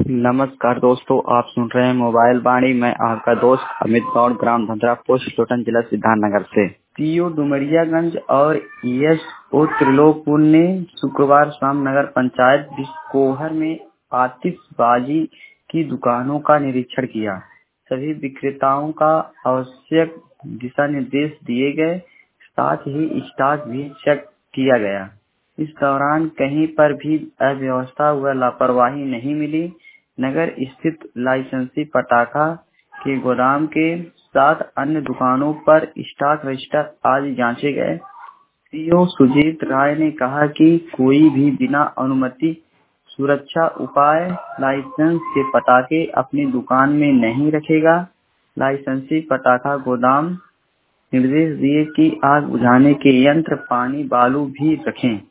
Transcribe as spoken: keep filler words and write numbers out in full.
नमस्कार दोस्तों, आप सुन रहे हैं मोबाइल वाणी। मैं आपका दोस्त अमित गौड़, ग्राम धंधरा पोस्ट लोटन, जिला सिद्धार्थनगर से। पीओ डुमरियागंज और ईएसओ त्रिलोकपुर ने शुक्रवार शाम नगर पंचायत बिस्कोहर में आतिशबाजी की दुकानों का निरीक्षण किया। सभी विक्रेताओं का आवश्यक दिशा निर्देश दिए गए, साथ ही स्टॉक भी चेक किया गया। इस दौरान कहीं पर भी अव्यवस्था व लापरवाही नहीं मिली। नगर स्थित लाइसेंसी पटाखा के गोदाम के साथ अन्य दुकानों पर स्टॉक रजिस्टर आदि जांचे गए। सीओ सुजीत राय ने कहा कि कोई भी बिना अनुमति सुरक्षा उपाय लाइसेंस के पटाखे अपनी दुकान में नहीं रखेगा। लाइसेंसी पटाखा गोदाम निर्देश दिए कि आग बुझाने के यंत्र, पानी, बालू भी रखें।